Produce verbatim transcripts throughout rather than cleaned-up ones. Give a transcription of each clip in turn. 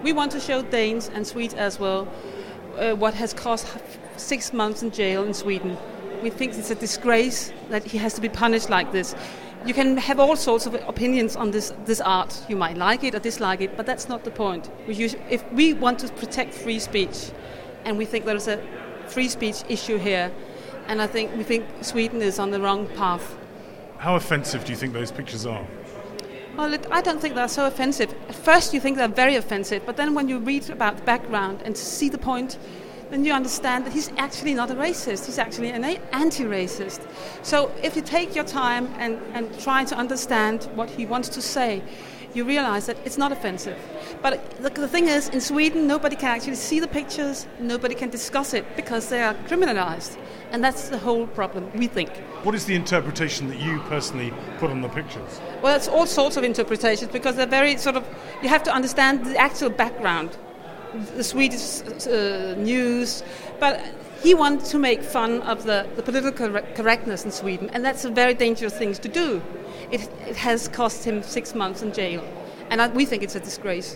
We want to show Danes and Swedes as well uh, what has cost six months in jail in Sweden. We think it's a disgrace that he has to be punished like this. You can have all sorts of opinions on this, this art. You might like it or dislike it, but that's not the point. We use, if we want to protect free speech, and we think there's a free speech issue here, and I think we think Sweden is on the wrong path. How offensive do you think those pictures are? Well, it, I don't think they're so offensive. At first you think they're very offensive, but then when you read about the background and see the point, then you understand that he's actually not a racist. He's actually an anti-racist. So if you take your time and, and try to understand what he wants to say, you realize that it's not offensive. But the, the thing is, in Sweden, nobody can actually see the pictures, nobody can discuss it, because they are criminalized. And that's the whole problem, we think. What is the interpretation that you personally put on the pictures? Well, it's all sorts of interpretations, because they're very sort of, you have to understand the actual background, the Swedish uh, news, but he wants to make fun of the, the political correctness in Sweden, and that's a very dangerous thing to do. It, it has cost him six months in jail, and I, we think it's a disgrace.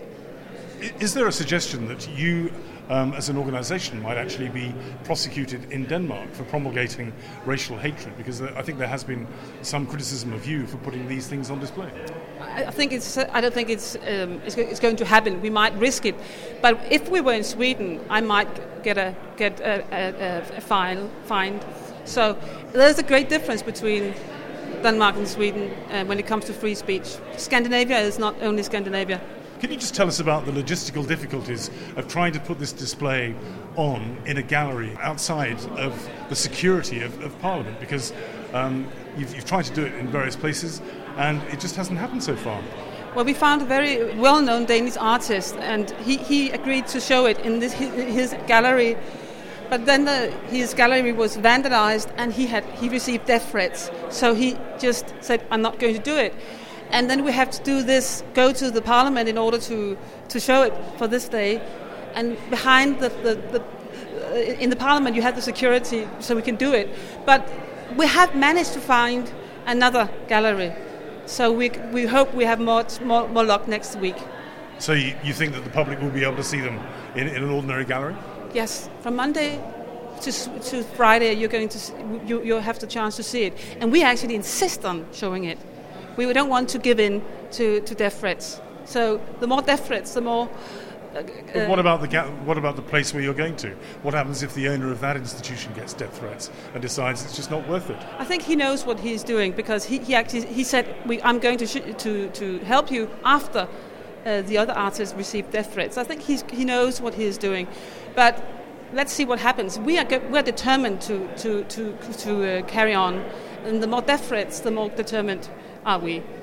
Is there a suggestion that you, um, as an organisation, might actually be prosecuted in Denmark for promulgating racial hatred? Because I think there has been some criticism of you for putting these things on display. I think it's. I don't think it's. Um, it's, it's going to happen. We might risk it, but if we were in Sweden, I might get a get a, a, a fine. Fined. So there's a great difference between Denmark and Sweden uh, when it comes to free speech. Scandinavia is not only Scandinavia. Can you just tell us about the logistical difficulties of trying to put this display on in a gallery outside of the security of, of Parliament? Because um, you've, you've tried to do it in various places, and it just hasn't happened so far. Well, we found a very well-known Danish artist, and he, he agreed to show it in this, his, his gallery. But then the, his gallery was vandalized, and he had he received death threats. So he just said, "I'm not going to do it." And then we have to do this, go to the Parliament in order to, to show it for this day. And behind the, the, the uh, in the Parliament, you have the security, so we can do it. But we have managed to find another gallery. So we we hope we have more more, more luck next week. So you, you think that the public will be able to see them in, in an ordinary gallery? Yes, from Monday to to Friday, you're going to you you'll have the chance to see it, and we actually insist on showing it. We don't want to give in to, to death threats. So the more death threats, the more. Uh, but what about the ga- what about the place where you're going to? What happens if the owner of that institution gets death threats and decides it's just not worth it? I think he knows what he's doing, because he, he actually he said, we, "I'm going to sh- to to help you after uh, the other artists receive death threats." I think he's he knows what he is doing, but let's see what happens. We are go- we are determined to to to to uh, carry on, and the more death threats, the more determined are we.